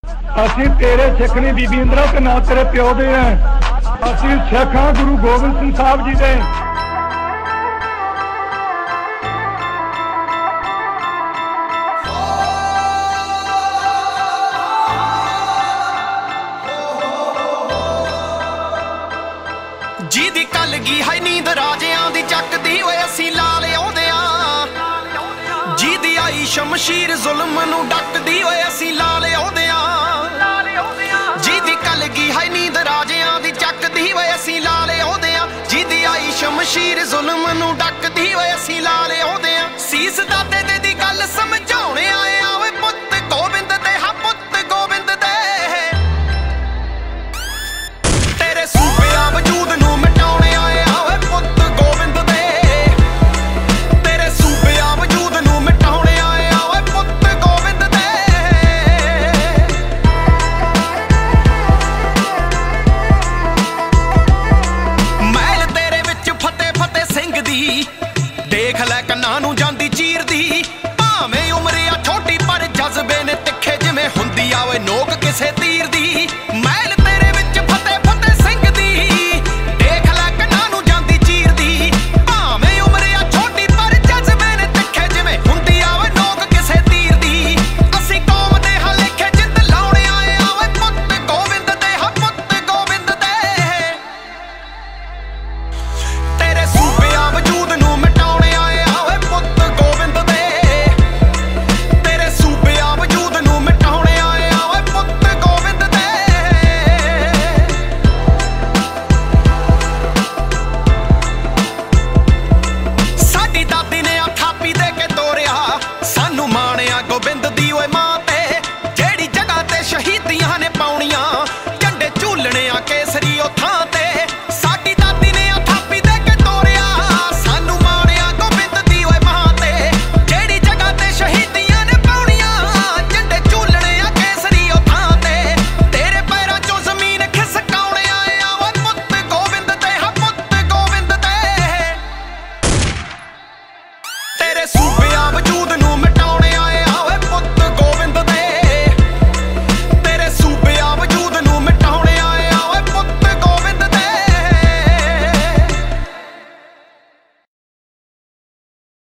ਅਸੀਂ ਤੇਰੇ ਸਿੱਖ ਨਹੀਂ ਬੀਬੀ ਇੰਦਰਾ ਤੇ ਨਾ ਤੇਰੇ ਪਿਓ ਦੇ ਆ। ਅਸੀਂ ਸਿੱਖ ਹਾਂ ਗੁਰੂ ਗੋਬਿੰਦ ਸਿੰਘ ਸਾਹਿਬ ਜੀ ਦੇ। ਜਿਹਦੀ ਕਲਗੀ ਹੈ ਨੀਂਦ ਰਾਜਿਆਂ ਦੀ ਚੱਕਦੀ ਓਏ ਅਸੀਂ ਲਾ ਲਿਆਉਂਦੇ ਆ। ਜਿਹਦੀ ਆਈ ਸ਼ਮਸ਼ੀਰ ਜ਼ੁਲਮ ਨੂੰ ਡੱਕਦੀ ਓਏ ਅਸੀਂ ਲਾ ਲਿਆਉਂਦੇ ਆ। ਜਿਹਦੀ ਕਲਗੀ ਹੈ ਨੀਂਦ ਰਾਜਿਆਂ ਦੀ ਚੱਕਦੀ ਓਏ ਅਸੀਂ ਲਾ ਲਿਆਉਂਦੇ ਆ। ਜਿਹਦੀ ਆਈ ਸ਼ਮਸ਼ੀਰ ਜ਼ੁਲਮ ਨੂੰ ਡੱਕਦੀ ਓਏ ਅਸੀਂ ਲਾ ਲਿਆਉਂਦੇ ਆ। ਸੀਸ ਦਾਤੇ ਦੀ ਗੱਲ ਸਮਝਾਉਣੇ ਆ